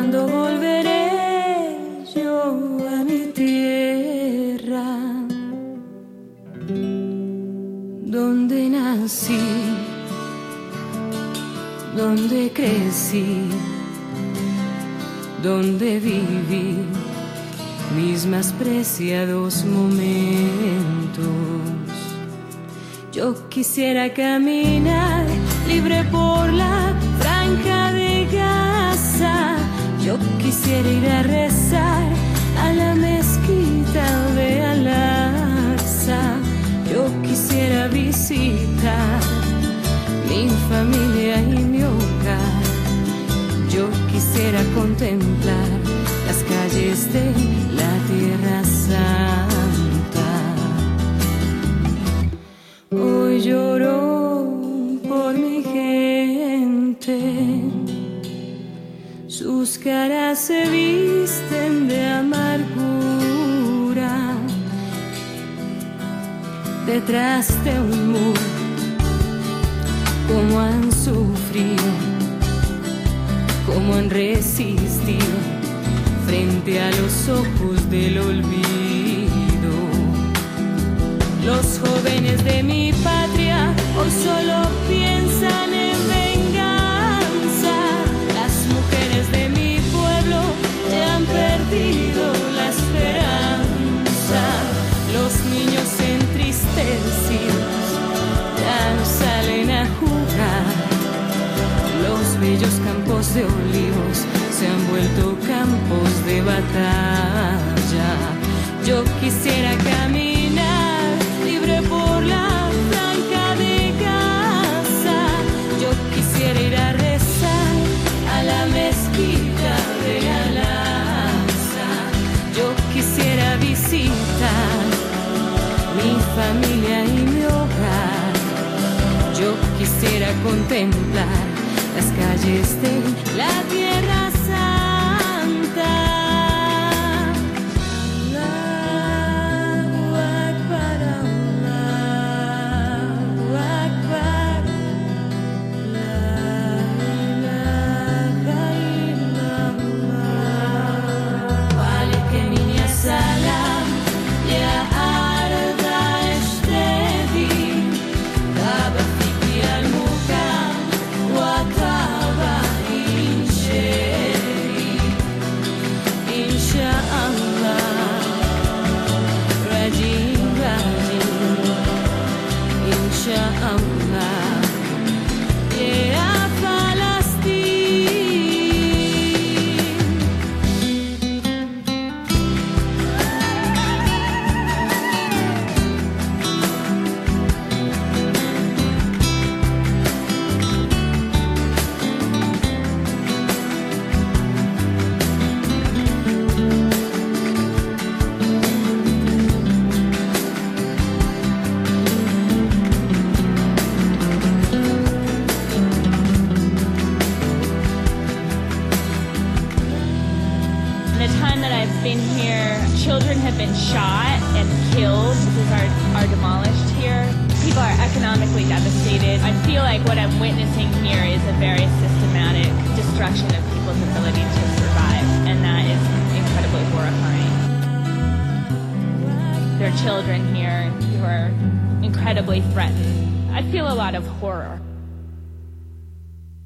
¿Cuándo volveré yo a mi tierra, donde nací, donde crecí, donde viví mis más preciados momentos? Yo quisiera caminar libre por la franja de Gaza. Yo quisiera ir a rezar a la mezquita de Al-Aqsa. Yo quisiera visitar mi familia y mi hogar. Yo quisiera contemplar las calles de la Tierra Santa. Hoy lloro por mi gente, sus caras se visten de amargura. Detrás de un muro, cómo han sufrido, cómo han resistido frente a los ojos del olvido. Los jóvenes de mi patria hoy solo piensan en venganza. Las mujeres de mi pueblo ya han perdido la esperanza. Los niños entristecidos ya no salen a jugar. Los bellos campos de olivos se han vuelto campos de batalla. Yo quisiera caminar libre por la franja de Gaza. Yo quisiera ir a rezar a la mezquita de Al-Aqsa. Yo quisiera visitar mi familia y mi hogar. Yo quisiera contemplar las calles de la Tierra Santa. Allahu Akbar, Allahu Akbar, la ilaha illallah. Walek min salam ya arda ishtadi, taba fiki al-mukam wa taba insheri. Insha'Allah, rajim rajim, Insha'Allah, ya Palestine. In the time that I've been here, children have been shot and killed. Schools are demolished here. People are economically devastated. I feel like what I'm witnessing here is a very systematic destruction of people's ability to survive, and that is incredibly horrifying. There are children here who are incredibly threatened. I feel a lot of horror.